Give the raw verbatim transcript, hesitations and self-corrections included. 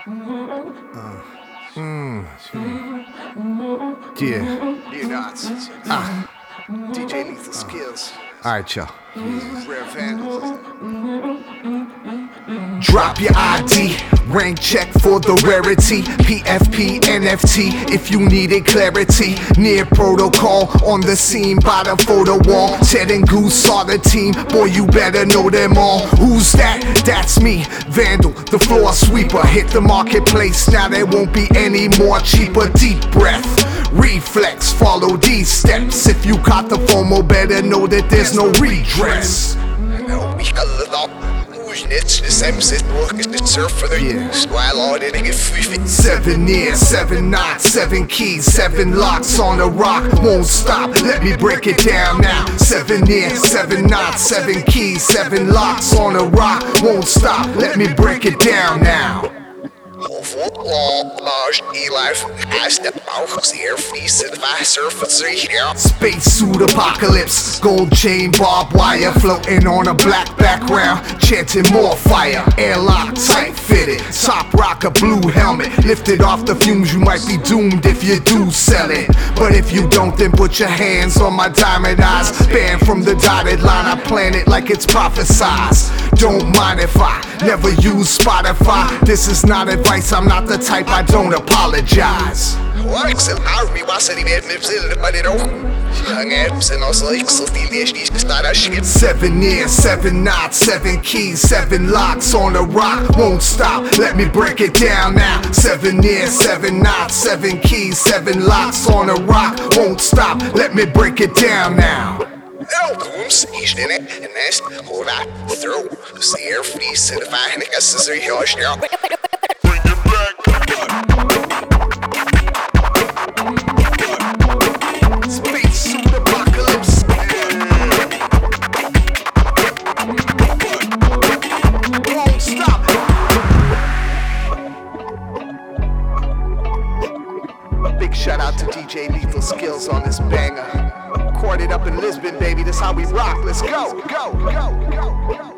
Uh, mm, yeah. Dear Nazis. Ah. D J Lethal Skills. Alright, y'all. Rare Vandals. Drop your I D, rank check for the rarity. P F P, N F T, if you needed clarity. Near protocol, on the scene by the photo wall. Ted and Goose saw the team, boy you better know them all. Who's that? That's me, Vandal, the floor sweeper. Hit the marketplace, now there won't be any more cheaper. Deep breath, reflex, follow these steps. If you caught the FOMO, better know that there's no redress. Seven years, seven knots, seven keys, seven locks on a rock. Won't stop, let me break it down now. Seven years, seven knots, seven keys, seven locks on a rock. Won't stop, let me break it down now. Spacesuit apocalypse, gold chain, barbed wire, floating on a black background, chanting more fire. Airlock, tight fitted, top rocker, blue helmet, lifted off the fumes. You might be doomed if you do sell it, but if you don't, then put your hands on my diamond eyes. Banned from the dotted line, I plan it like it's prophesized. Don't mind if I never use Spotify. This is not advice, I'm not the type, I don't apologize. Seven years, seven knots, seven keys, seven locks on a rock. Won't stop, let me break it down now. Seven years, seven knots, seven keys, seven locks on a rock. Won't stop, let me break it down now. Albums, he's in it, and that's hold on, throw the air freeze and if I think this is a huge now. Bring it back. Spacesuit apocalypse. Won't stop. A big shout out to D J Lethal Skills on this banger. Recorded up in Lisbon, baby, that's how we rock. Let's go, go, go, go, go.